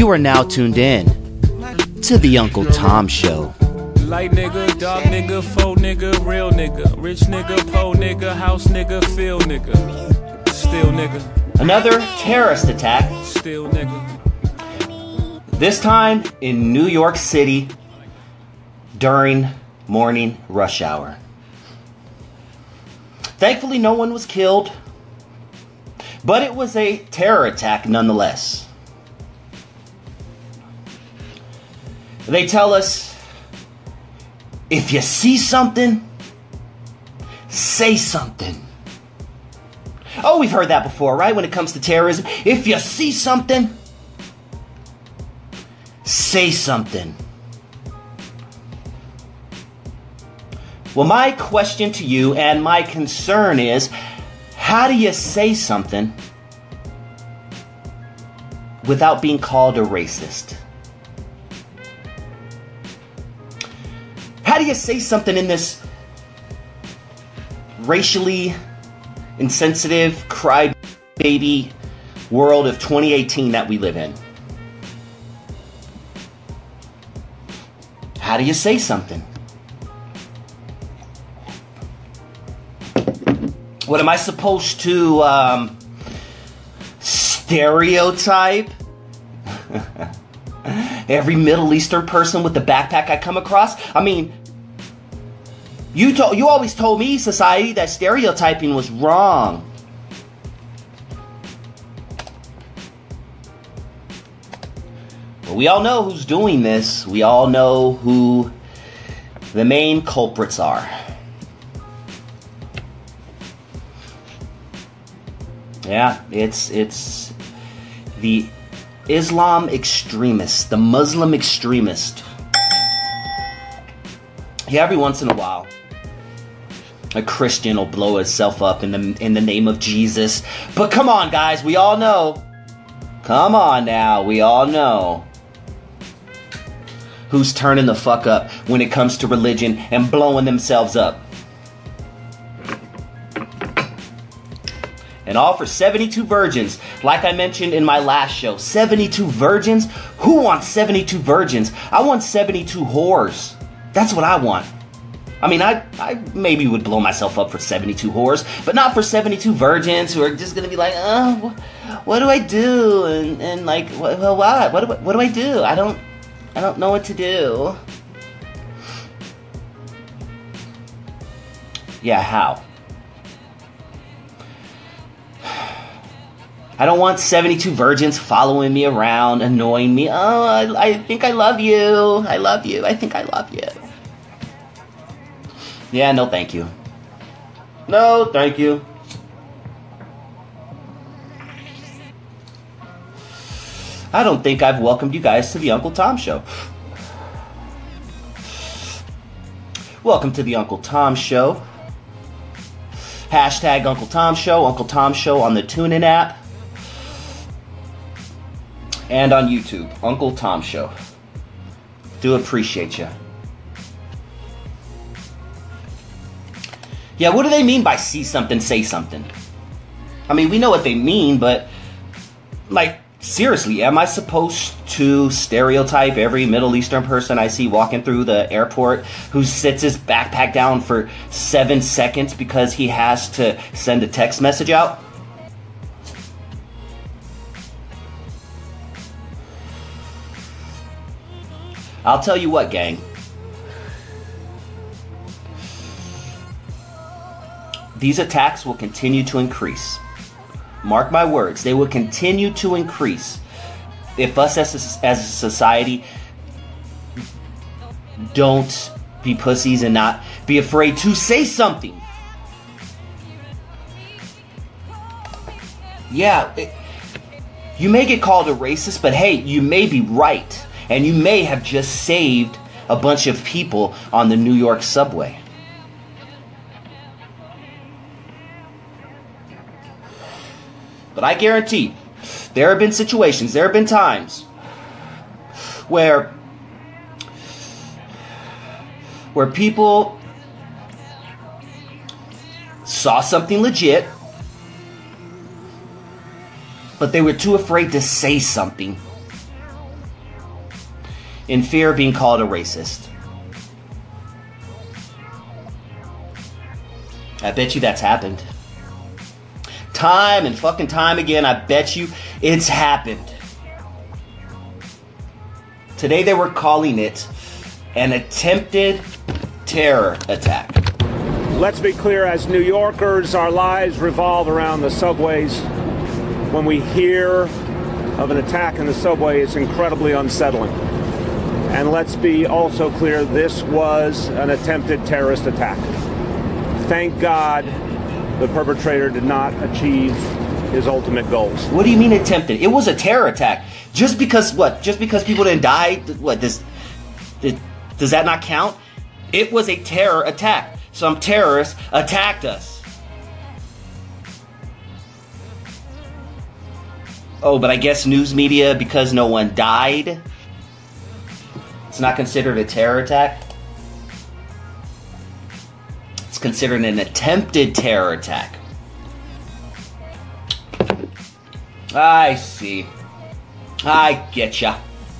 You are now tuned in to the Uncle Tom Show. Light nigga, dog nigga, faux nigga, real nigga, rich nigga, po nigga, house nigga, feel nigga, still nigga. Another terrorist attack. Still nigga. This time in New York City during morning rush hour. Thankfully, no one was killed, but it was a terror attack nonetheless. They tell us, if you see something, say something. Oh, we've heard that before, right? When it comes to terrorism. If you see something, say something. Well, my question to you and my concern is, how do you say something without being called a racist? How do you say something in this racially insensitive, crybaby world of 2018 that we live in? How do you say something? What am I supposed to stereotype every Middle Eastern person with the backpack I come across? I mean, you always told me, society, that stereotyping was wrong. But we all know who's doing this. We all know who the main culprits are. Yeah, it's the Islam extremist, the Muslim extremist. Yeah, every once in a while, a Christian will blow itself up in the name of Jesus. But come on, guys, we all know. Come on now, we all know who's turning the fuck up when it comes to religion and blowing themselves up. And all for 72 virgins. Like I mentioned in my last show, 72 virgins? Who wants 72 virgins? I want 72 whores. That's what I want. I mean, I maybe would blow myself up for 72 whores, but not for 72 virgins who are just going to be like, oh, what do I do? And like, well, what do I do? I don't know what to do. Yeah, how? I don't want 72 virgins following me around, annoying me. Oh, I think I love you. I love you. I think I love you. Yeah, no thank you. No thank you. I don't think I've welcomed you guys to the Uncle Tom Show. Welcome to the Uncle Tom Show. Hashtag Uncle Tom Show, Uncle Tom Show on the TuneIn app. And on YouTube, Uncle Tom Show. Do appreciate you. Yeah, what do they mean by see something, say something? I mean, we know what they mean, but, like, seriously, am I supposed to stereotype every Middle Eastern person I see walking through the airport who sits his backpack down for 7 seconds because he has to send a text message out? I'll tell you what, gang. These attacks will continue to increase. Mark my words, they will continue to increase if us as a society don't be pussies and not be afraid to say something. Yeah, you may get called a racist, but hey, you may be right. And you may have just saved a bunch of people on the New York subway. But I guarantee, there have been situations, there have been times where people saw something legit, but they were too afraid to say something. in fear of being called a racist. I bet you that's happened. Time and fucking time again, I bet you it's happened. Today they were calling it an attempted terror attack. Let's be clear, as New Yorkers, our lives revolve around the subways. When we hear of an attack in the subway, it's incredibly unsettling. And let's be also clear, this was an attempted terrorist attack. Thank God the perpetrator did not achieve his ultimate goals. What do you mean attempted? It was a terror attack. Just because what? Just because people didn't die? What, does that not count? It was a terror attack. Some terrorists attacked us. Oh, but I guess news media, because no one died, it's not considered a terror attack. It's considered an attempted terror attack. I see. I getcha.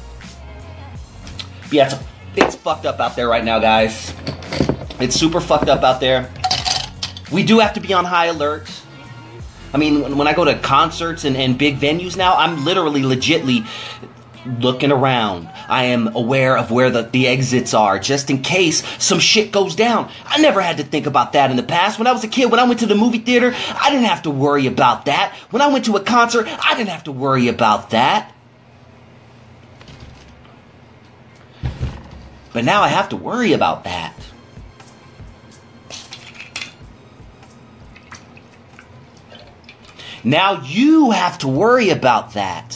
Yeah, it's fucked up out there right now, guys. It's super fucked up out there. We do have to be on high alert. I mean, when I go to concerts and big venues now, I'm literally legitly looking around. I am aware of where the exits are, just in case some shit goes down. I never had to think about that in the past. When I was a kid, when I went to the movie theater, I didn't have to worry about that. When I went to a concert, I didn't have to worry about that. But now I have to worry about that. Now you have to worry about that.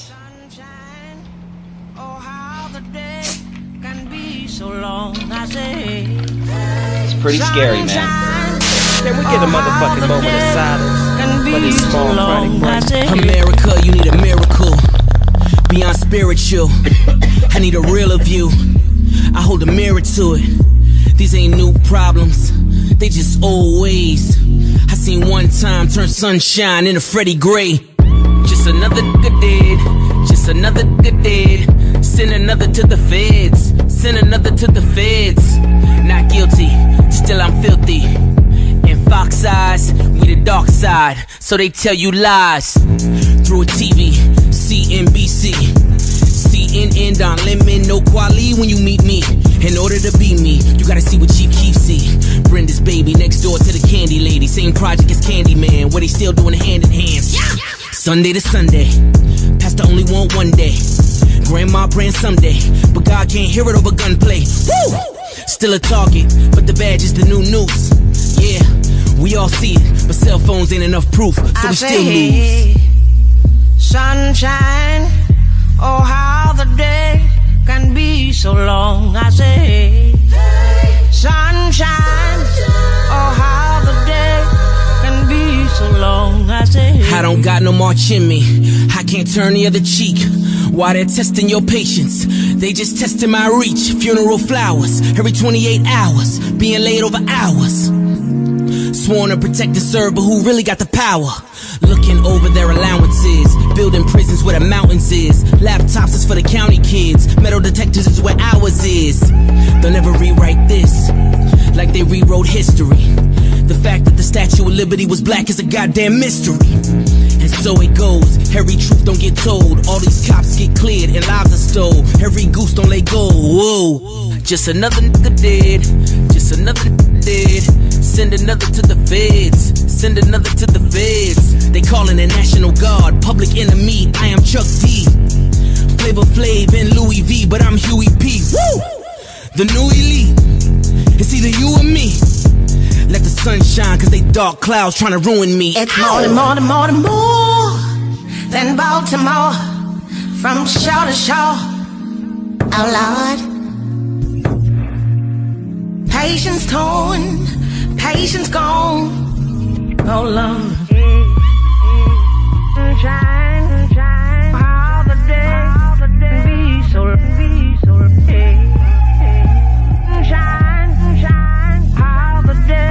It's pretty scary, man. Can we get a motherfucking moment of silence for this small Friday break? America, you need a miracle. Beyond spiritual, I need a realer view. I hold a mirror to it. These ain't new problems, they just old ways. I seen one time turn sunshine into Freddie Gray. Just another good deed, just another good deed. Send another to the feds, send another to the feds. Not guilty, still I'm filthy. In Fox eyes, we the dark side, so they tell you lies. Through a TV, CNBC, CNN, Don Lemon, no quali when you meet me. In order to be me, you gotta see what Chief Keef see. Brenda's baby next door to the candy lady. Same project as Candyman, where they still doing hand in hand. Sunday to Sunday, Pastor only want one day. Grandma praying someday, but God can't hear it over gunplay. Woo! Still a target, but the badge is the new news. Yeah, we all see it, but cell phones ain't enough proof, so we still lose. Sunshine, oh how the day can be so long. I say, sunshine, oh how the day can be so long. I say, I don't got no march in me, I can't turn the other cheek. While they're testing your patience, they just testing my reach. Funeral flowers every 28 hours, being laid over hours. Sworn to protect and serve, but who really got the power? Looking over their allowances, building prisons where the mountains is. Laptops is for the county kids, metal detectors is where ours is. They'll never rewrite this, like they rewrote history. The fact that the Statue of Liberty was black is a goddamn mystery. And so it goes, every truth don't get told. All these cops get cleared and lives are stole. Every goose don't let go, whoa. Just another nigga dead, just another nigga dead. Send another to the feds, send another to the feds. They calling the National Guard, public enemy, I am Chuck D. Flavor Flav and Louis V, but I'm Huey P. Woo! The new elite, it's either you or me. Let the sun shine, cause they dark clouds trying to ruin me. it's more than Baltimore, from shore to shore. Oh Lord, patience torn, patience gone. Oh Lord, shine, shine, how the day be so, shine, shine, how the day.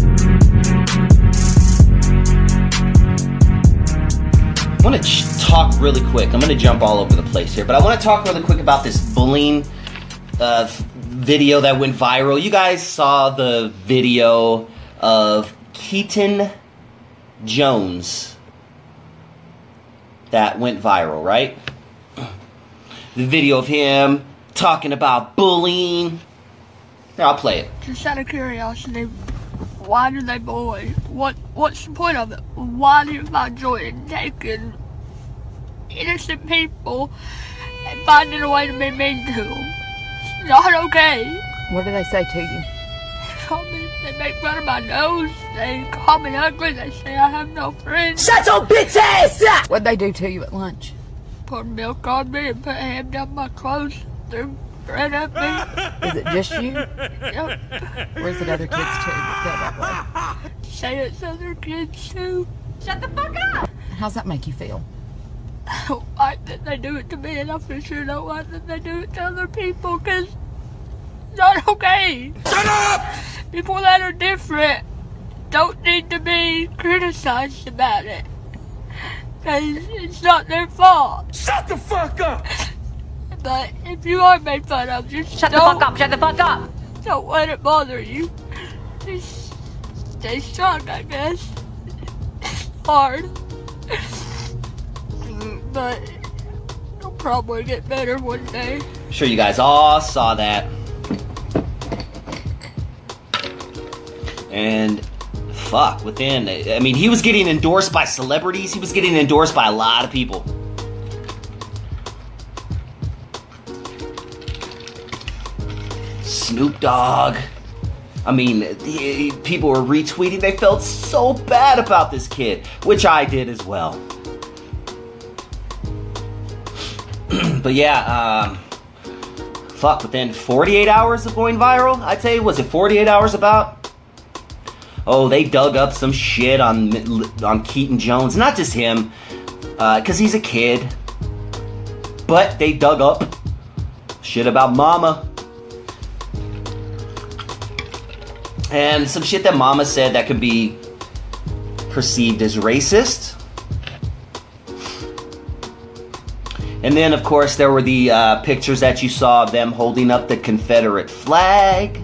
I want to talk really quick. I'm going to jump all over the place here, but I want to talk really quick about this bullying video that went viral. You guys saw the video of Keaton Jones that went viral, right? The video of him talking about bullying. Here, I'll play it. Just out of curiosity, why do they bully? What's the point of it? Why do you find joy in taking innocent people and finding a way to be mean to them? It's not okay. What do they say to you? They make fun of my nose. They call me ugly. They say I have no friends. Shut your bitch ass up! What'd they do to you at lunch? Pour milk on me and put ham down my clothes. Threw bread at me. Is it just you? Yep. Or is it other kids too that feel that way? Say it's other kids too. Shut the fuck up! How's that make you feel? I don't like that they do it to me, and I for sure don't like that they do it to other people, because it's not okay. Shut up! People that are different don't need to be criticized about it, because it's not their fault. Shut the fuck up! But if you are made fun of, just Shut the fuck up! Shut the fuck up! Don't let it bother you. Just stay strong, I guess. It's hard. But it'll probably get better one day. I'm sure you guys all saw that. And fuck, I mean, he was getting endorsed by celebrities. He was getting endorsed by a lot of people. Snoop Dogg. I mean, people were retweeting. They felt so bad about this kid, which I did as well. But yeah, fuck, within 48 hours of going viral, I'd say, was it 48 hours about? Oh, they dug up some shit on Keaton Jones. Not just him, because he's a kid. But they dug up shit about Mama. And some shit that Mama said that could be perceived as racist. And then, of course, there were the pictures that you saw of them holding up the Confederate flag.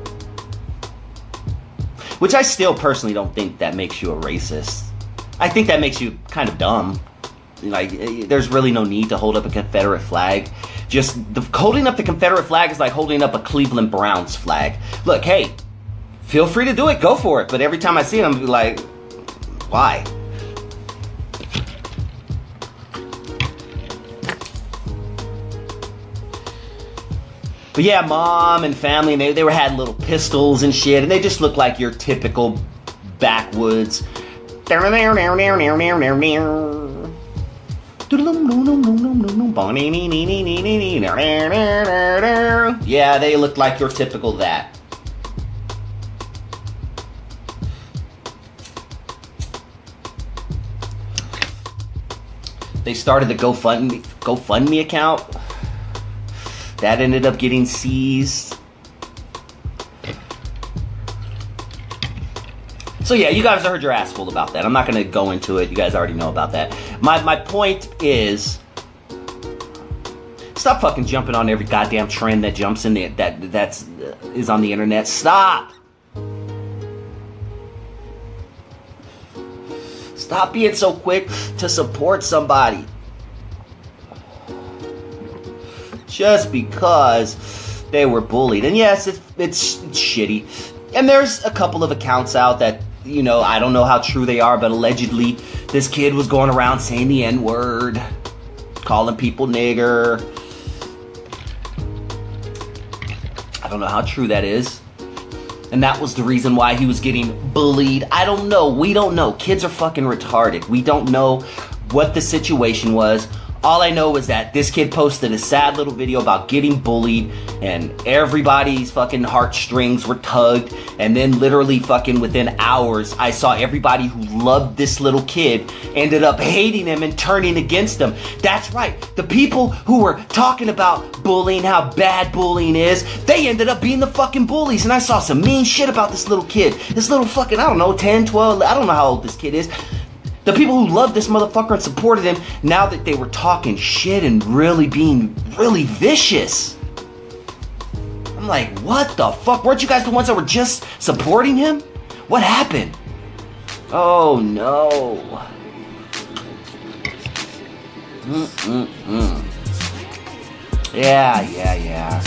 Which I still personally don't think that makes you a racist. I think that makes you kind of dumb. Like, there's really no need to hold up a Confederate flag. Just holding up the Confederate flag is like holding up a Cleveland Browns flag. Look, hey, feel free to do it, go for it. But every time I see it, I'm like, why? But yeah, Mom and family, they were had little pistols and shit, and they just looked like your typical backwoods. Yeah, they looked like your typical that. They started the GoFundMe account. That ended up getting seized. So yeah, you guys heard your ass full about that. I'm not going to go into it. You guys already know about that. My point is, stop fucking jumping on every goddamn trend that jumps in there that's is on the internet. Stop. Stop being so quick to support somebody just because they were bullied. And yes, it's shitty. And there's a couple of accounts out that, you know, I don't know how true they are, but allegedly this kid was going around saying the N-word, calling people nigger. I don't know how true that is. And that was the reason why he was getting bullied. I don't know. We don't know. Kids are fucking retarded. We don't know what the situation was. All I know is that this kid posted a sad little video about getting bullied, and everybody's fucking heartstrings were tugged, and then literally fucking within hours, I saw everybody who loved this little kid ended up hating him and turning against him. That's right. The people who were talking about bullying, how bad bullying is, they ended up being the fucking bullies. And I saw some mean shit about this little kid. This little fucking, I don't know, 10, 12, I don't know how old this kid is. The people who loved this motherfucker and supported him, now that they were talking shit and really being really vicious. I'm like, what the fuck? Weren't you guys the ones that were just supporting him? What happened? Oh no. Yeah.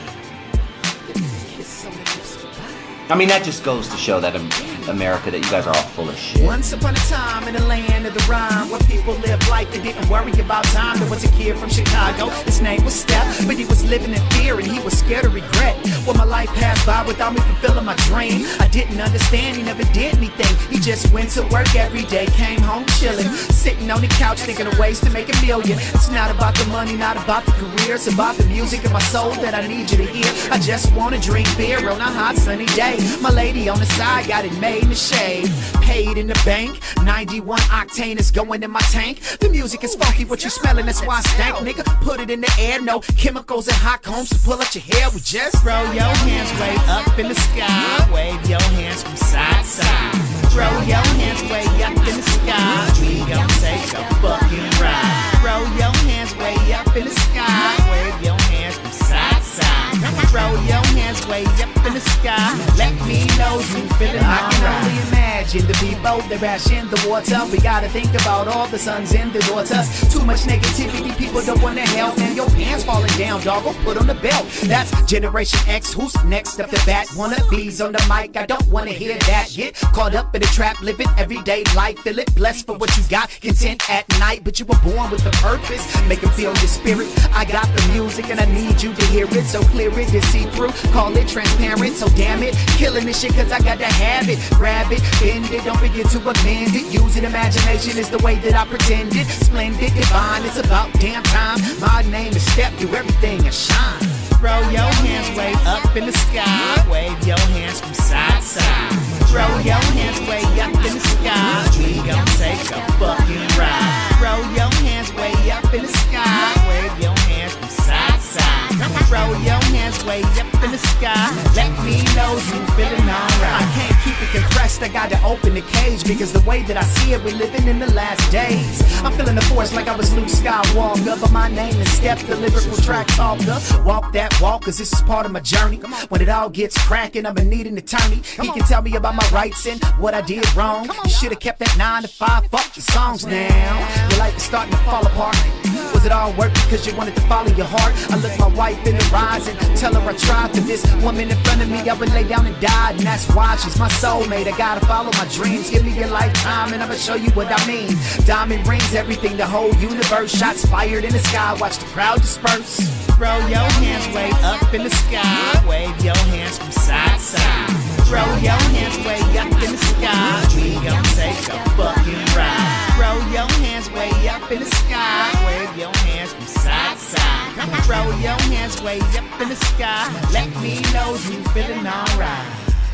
I mean, that just goes to show that America, that you guys are all full of shit. Once upon a time in the land of the rhyme, where people lived life and didn't worry about time. There was a kid from Chicago, his name was Steph, but he was living in fear and he was scared of regret. Well, my life passed by without me fulfilling my dream. I didn't understand, he never did anything. He just went to work every day, came home chilling, sitting on the couch thinking of ways to make $1 million. It's not about the money, not about the career, it's about the music in my soul that I need you to hear. I just wanna drink beer on a hot sunny day. My lady on the side got it made in the shade, paid in the bank. 91 octane is going in my tank. The music is funky, what you smelling, that's why I stank. Nigga, put it in the air, no chemicals and hot combs to pull out your hair. We just throw your hands way up in the sky, wave your hands from side to side. Throw your hands way up in the sky, we gon' take a fucking ride. Throw your hands way up in the sky, wave your hands from side to side. Throw your hands way up in the sky, let me know you feeling alright. I can only imagine the people that ration the water. We gotta think about all the sons in the daughters. Too much negativity, people don't wanna help. Man, your pants falling down, dog, go put on the belt. That's Generation X, who's next up the bat? Wanna bees on the mic, I don't wanna hear that. Get caught up in the trap, living everyday life. Feel it, blessed for what you got, content at night. But you were born with a purpose, make them feel your spirit. I got the music and I need you to hear it, so clear it to see through. Call it transparent, so damn it, killing this shit cause I got to have it. Grab it, bend it, don't forget to amend it. Using imagination is the way that I pretended. Splendid, divine, it's about damn time. My name is Step, do everything and shine. Throw your hands way up in the sky, wave your hands from side to side. Throw your hands way up in the sky, we gon' take a fucking ride. Throw your hands way up in the sky, wave your hands from side to side. Throw your hands way up in the sky, let me know you feeling alright. I can't keep it compressed, I gotta open the cage, because the way that I see it, we're living in the last days. I'm feeling the force like I was Luke Skywalker, but my name is Steph, the lyrical track talker. Walk that walk, cause this is part of my journey. When it all gets cracking, I'ma need an attorney. He can tell me about my rights and what I did wrong. You should've kept that 9 to 5, fuck your songs now. Your life is starting to fall apart. Was it all work because you wanted to follow your heart? I look my wife in the eyes and tell her I tried. To this woman in front of me, I would lay down and die, and that's why she's my soulmate. I gotta follow my dreams, give me your lifetime and I'ma show you what I mean. Diamond rings, everything, the whole universe. Shots fired in the sky, watch the crowd disperse. Throw your hands way up in the sky, wave your hands from side to side. Throw your hands way up in the sky, we gon' take a fucking ride. Throw your hands way up in the sky, wave your hands from side to side. Throw your hands way up in the sky, let me know you feeling alright.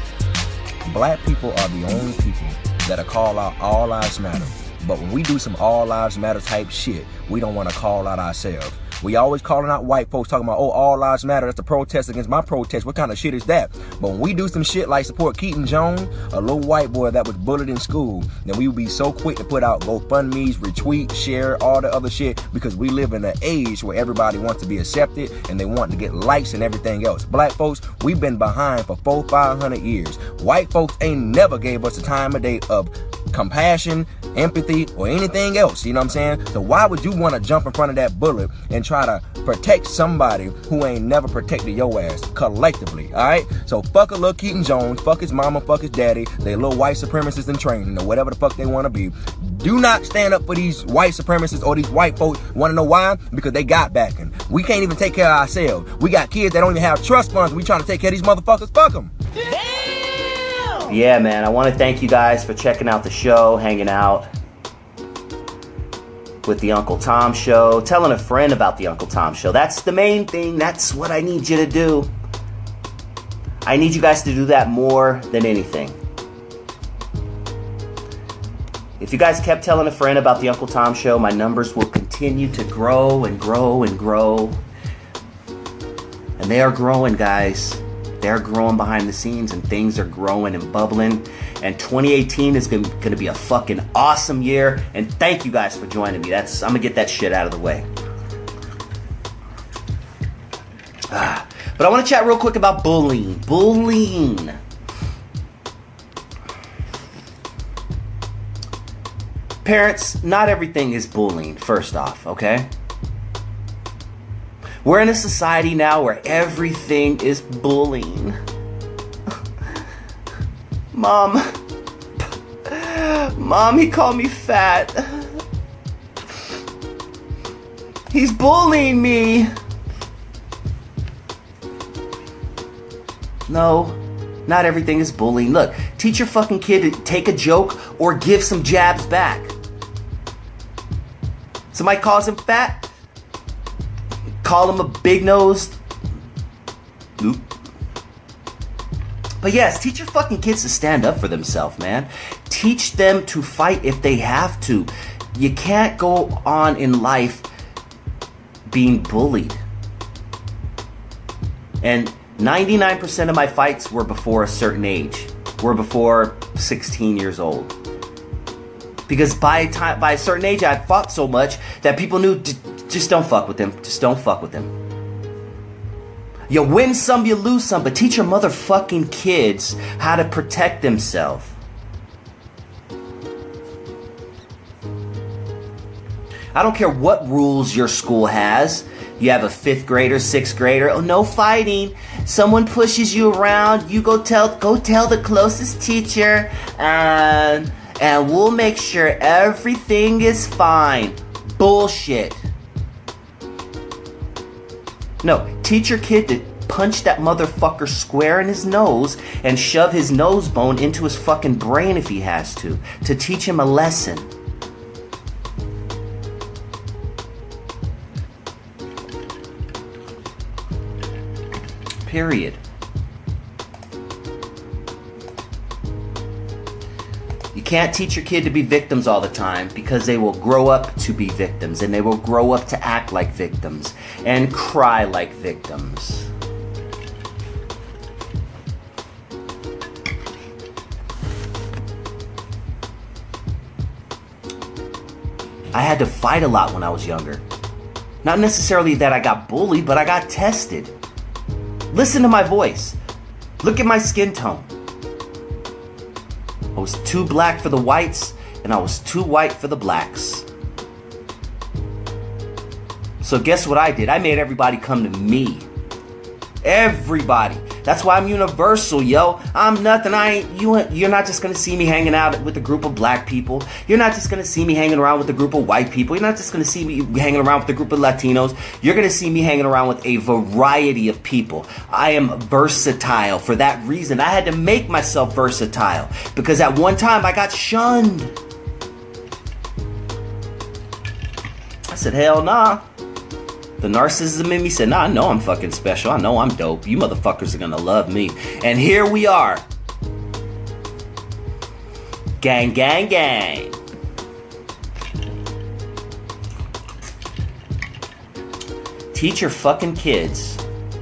Black people are the only people that'll call out all lives matter. But when we do some all lives matter type shit, we don't want to call out ourselves. We always calling out white folks talking about, oh, all lives matter. That's a protest against my protest. What kind of shit is that? But when we do some shit like support Keaton Jones, a little white boy that was bullied in school, then we would be so quick to put out GoFundMe's, retweet, share, all the other shit, because we live in an age where everybody wants to be accepted and they want to get likes and everything else. Black folks, we've been behind for 400-500 years. White folks ain't never gave us a time of day of compassion, empathy, or anything else, you know what I'm saying? So why would you want to jump in front of that bullet and try to protect somebody who ain't never protected your ass collectively, alright? So fuck a little Keaton Jones, fuck his mama, fuck his daddy, they little white supremacists in training, or whatever the fuck they want to be. Do not stand up for these white supremacists or these white folks. Want to know why? Because they got backing. We can't even take care of ourselves. We got kids that don't even have trust funds. We trying to take care of these motherfuckers. Fuck them. Yeah, man, I want to thank you guys for checking out the show, hanging out with the Uncle Tom Show, telling a friend about the Uncle Tom Show. That's the main thing. That's what I need you to do. I need you guys to do that more than anything. If you guys kept telling a friend about the Uncle Tom Show, my numbers will continue to grow and grow and grow. And they are growing, guys. they're growing behind the scenes and things are growing and bubbling. And 2018 is going to be a fucking awesome year. And thank you guys for joining me. I'm going to get that shit out of the way. But I want to chat real quick about bullying. Bullying. Parents, not everything is bullying, first off, okay? We're in a society now where everything is bullying. Mom, he called me fat. He's bullying me. No, not everything is bullying. Look, teach your fucking kid to take a joke or give some jabs back. Somebody calls him fat, call him a big-nosed. Oop. But yes, teach your fucking kids to stand up for themselves, man. Teach them to fight if they have to. You can't go on in life being bullied. And 99% of my fights were before a certain age. Were before 16 years old. Because by a certain age, I fought so much that people knew, just don't fuck with him. Just don't fuck with him. You win some, you lose some, but teach your motherfucking kids how to protect themselves. I don't care what rules your school has. You have a 5th grader, 6th grader. Oh, no fighting. Someone pushes you around. You go tell the closest teacher, and we'll make sure everything is fine. Bullshit. No, teach your kid to punch that motherfucker square in his nose and shove his nose bone into his fucking brain if he has to teach him a lesson. Period. You can't teach your kid to be victims all the time, because they will grow up to be victims, and they will grow up to act like victims and cry like victims. I had to fight a lot when I was younger. Not necessarily that I got bullied, but I got tested. Listen to my voice. Look at my skin tone. I was too black for the whites, and I was too white for the blacks. So guess what I did? I made everybody come to me. Everybody. That's why I'm universal, yo. I'm nothing. You're not just gonna see me hanging out with a group of black people. You're not just gonna see me hanging around with a group of white people. You're not just gonna see me hanging around with a group of Latinos. You're gonna see me hanging around with a variety of people. I am versatile. For that reason, I had to make myself versatile, because at one time I got shunned. I said, hell nah. The narcissism in me said, nah, I know I'm fucking special. I know I'm dope. You motherfuckers are gonna love me. And here we are. Gang, gang, gang. Teach your fucking kids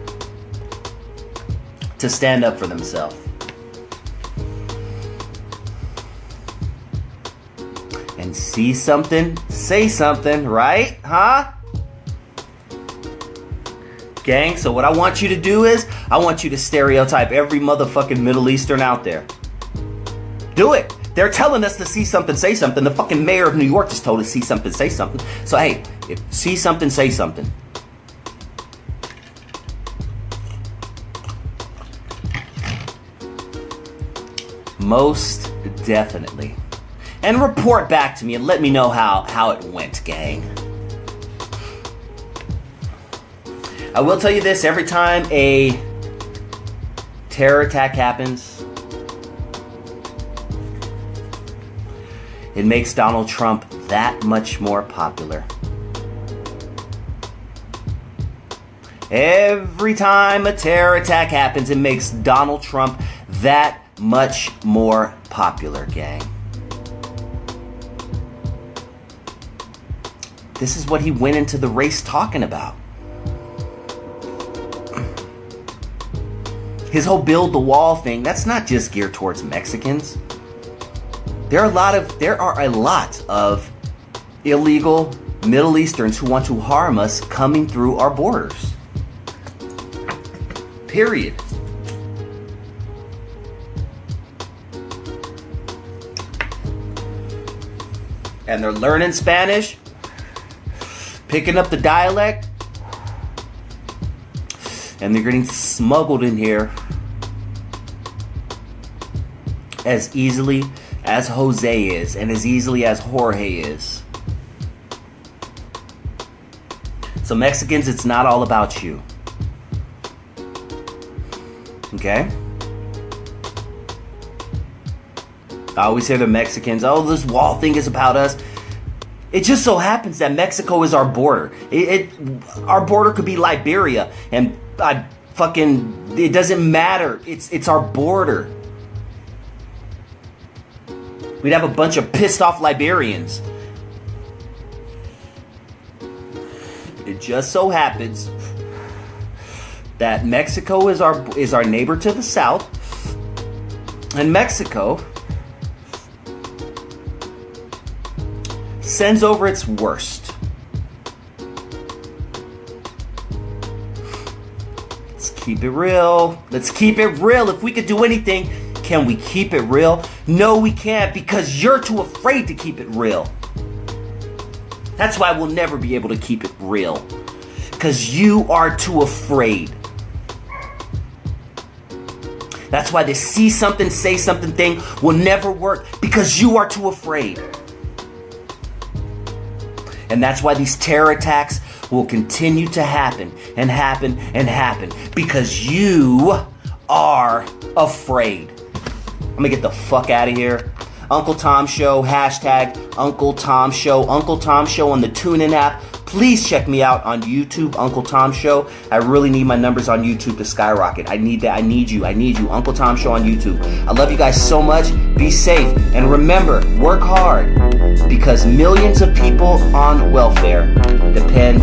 to stand up for themselves. And see something, say something, right? Huh? Gang, so what I want you to do is, I want you to stereotype every motherfucking Middle Eastern out there. Do it. They're telling us to see something, say something. The fucking mayor of New York just told us see something, say something. So hey, if see something, say something. Most definitely. And report back to me and let me know how it went, gang. I will tell you this, every time a terror attack happens, it makes Donald Trump that much more popular. Every time a terror attack happens, it makes Donald Trump that much more popular, gang. This is what he went into the race talking about. his whole build the wall thing, that's not just geared towards Mexicans. There are a lot of illegal Middle Easterns who want to harm us coming through our borders. Period. And they're learning Spanish, picking up the dialect, and they're getting smuggled in here as easily as Jose is, and as easily as Jorge is. So Mexicans, it's not all about you. Okay? I always hear the Mexicans, oh, this wall thing is about us. It just so happens that Mexico is our border. Our border could be Liberia, and it doesn't matter. It's our border. We'd have a bunch of pissed off Liberians. It just so happens that Mexico is our neighbor to the south, and Mexico sends over its worst. Let's keep it real. Let's keep it real. If we could do anything, can we keep it real? No, we can't, because you're too afraid to keep it real. That's why we'll never be able to keep it real, because you are too afraid. That's why the see something, say something thing will never work, because you are too afraid. And that's why these terror attacks will continue to happen and happen and happen, because you are afraid. I'm gonna get the fuck out of here. Uncle Tom Show, hashtag Uncle Tom Show. Uncle Tom Show on the TuneIn app. Please check me out on YouTube, Uncle Tom Show. I really need my numbers on YouTube to skyrocket. I need that. I need you. Uncle Tom Show on YouTube. I love you guys so much. Be safe. And remember, work hard, because millions of people on welfare depend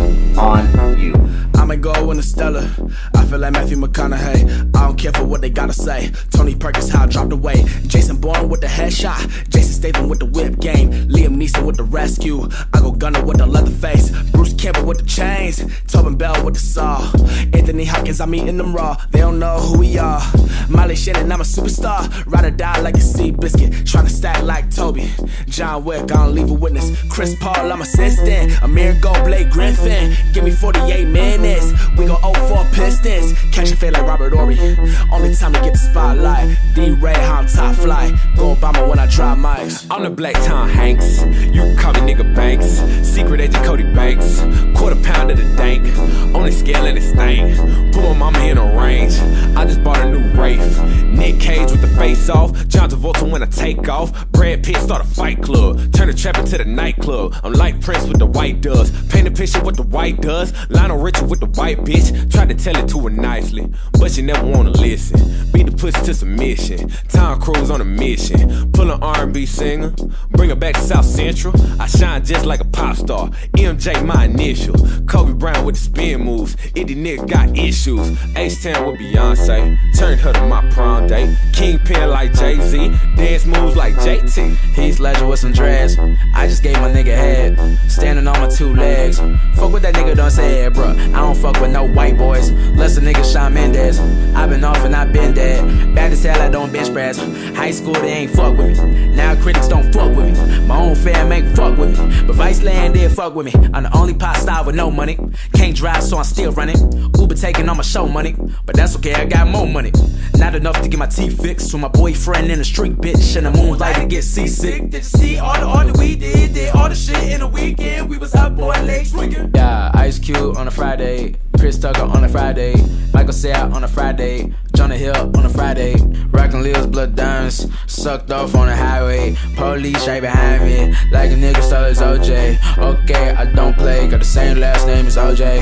on you. I'ma go in the Stella. I feel like Matthew McConaughey. I don't care for what they gotta say. Tony Perkins, how I dropped away. Jason Bourne with the headshot. Jason Statham with the whip game. Liam Neeson with the rescue. I go Gunner with the leather face. Bruce Campbell with the chains. Tobin Bell with the saw. Anthony Hopkins, I'm eating them raw. They don't know who we are. Miley Shannon, I'm a superstar. Ride or die like a sea biscuit. Tryna stack like Toby. John Wick, I don't leave a witness. Chris Paul, I'm assistant. Amir Gold, Blake Griffin. Give me 48 minutes. We go 0-4 Pistons. Catch a fade like Robert Ory. Only time to get the spotlight. D-Ray, how I'm top flight. Go Obama when I drop mics. I'm the Black Tom Hanks. You can call me nigga Banks. Secret agent Cody Banks. Quarter pound of the dank. On the scale and it stank. Put my mama in a range. I just bought a new Wraith. Nick Cage with the face off. John Travolta when I take off. Brad Pitt start a fight club. Turn the trap into the nightclub. I'm like Prince with the white does. Paint a picture what the white does. Lionel Richie with the white bitch. Tried to tell it to her nicely, but she never wanna listen. Beat the pussy to submission. Tom Cruise on a mission. Pull an R&B singer. Bring her back to South Central. I shine just like a pop star. MJ my initial. Kobe Bryant with the spin moves. Itty Nick got issues. H-Town with Beyonce. Turned her to my prom date. Kingpin like Jay-Z. Dance moves like JT. Heath Ledger with some dreads. I just gave my nigga head. Standing on my two legs. Fuck what that nigga done said, bruh. I don't fuck with no white boys. Less a nigga Shawn Mendes. I been off and I been dead. Bad as hell, I don't bench press. High school, they ain't fuck with me. Now critics don't fuck with me. My own fam ain't fuck with me. But Viceland did fuck with me. I'm the only pop star with no money. Can't drive, so I'm still running. Uber taking all my show money. But that's okay, I got more money. Not enough to get my teeth fixed. So my boyfriend in the street, bitch. In the moonlight to get seasick. Did you see all the art that we did? Did all the shit in a weekend. We was hot boy legs drinking. Yeah, Ice Cube on a Friday. Chris Tucker on a Friday, Michael Cera on a Friday, Jonah Hill on a Friday, rockin' Leo's blood diamonds, sucked off on the highway, police right behind me, like a nigga stole his OJ. Okay, I don't play, got the same last name as OJ.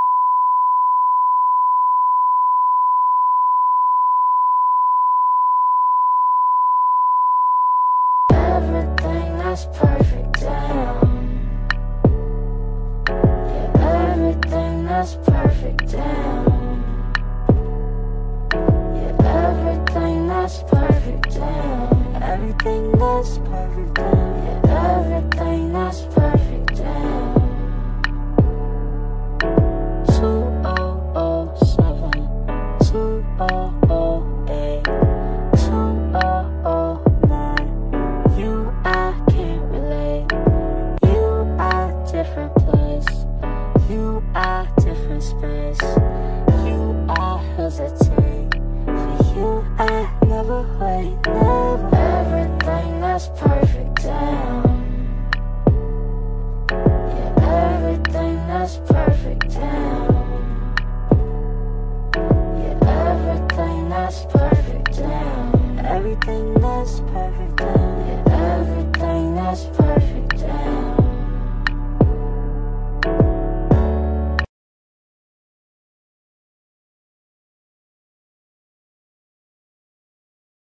Everything that's perfect, damn. Yeah, everything that's perfect, damn. Yeah, everything that's perfect, damn. Yeah, everything that's perfect, damn. 2007, 2008, 2009. You, I can't relate. You are different place. You are different space. You, I hesitate. For you, I never wait. Never. Everything that's perfect, damn. Yeah, everything that's perfect, damn. Yeah, everything that's perfect, damn. Everything that's perfect, damn. Yeah, everything that's perfect, damn.